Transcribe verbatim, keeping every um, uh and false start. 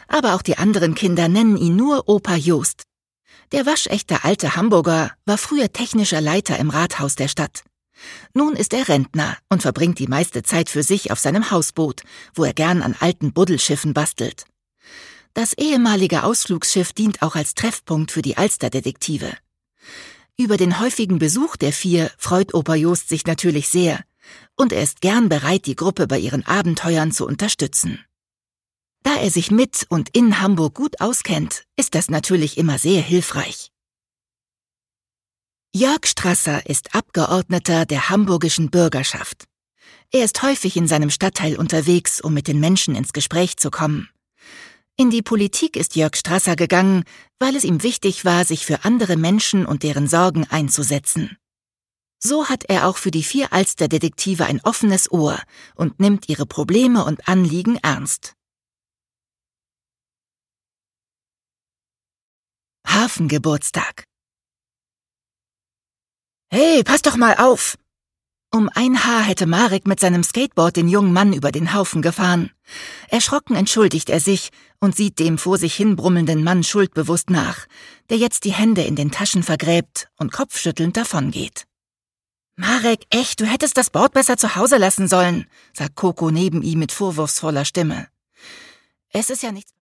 Aber auch die anderen Kinder nennen ihn nur Opa Jost. Der waschechte alte Hamburger war früher technischer Leiter im Rathaus der Stadt. Nun ist er Rentner und verbringt die meiste Zeit für sich auf seinem Hausboot, wo er gern an alten Buddelschiffen bastelt. Das ehemalige Ausflugsschiff dient auch als Treffpunkt für die Alsterdetektive. Über den häufigen Besuch der vier freut Opa Jost sich natürlich sehr und er ist gern bereit, die Gruppe bei ihren Abenteuern zu unterstützen. Da er sich mit und in Hamburg gut auskennt, ist das natürlich immer sehr hilfreich. Jörg Strasser ist Abgeordneter der hamburgischen Bürgerschaft. Er ist häufig in seinem Stadtteil unterwegs, um mit den Menschen ins Gespräch zu kommen. In die Politik ist Jörg Strasser gegangen, weil es ihm wichtig war, sich für andere Menschen und deren Sorgen einzusetzen. So hat er auch für die vier Alsterdetektive ein offenes Ohr und nimmt ihre Probleme und Anliegen ernst. Hafengeburtstag. Hey, pass doch mal auf! Um ein Haar hätte Marek mit seinem Skateboard den jungen Mann über den Haufen gefahren. Erschrocken entschuldigt er sich und sieht dem vor sich hin brummelnden Mann schuldbewusst nach, der jetzt die Hände in den Taschen vergräbt und kopfschüttelnd davongeht. »Marek, echt, du hättest das Board besser zu Hause lassen sollen«, sagt Coco neben ihm mit vorwurfsvoller Stimme. »Es ist ja nichts...«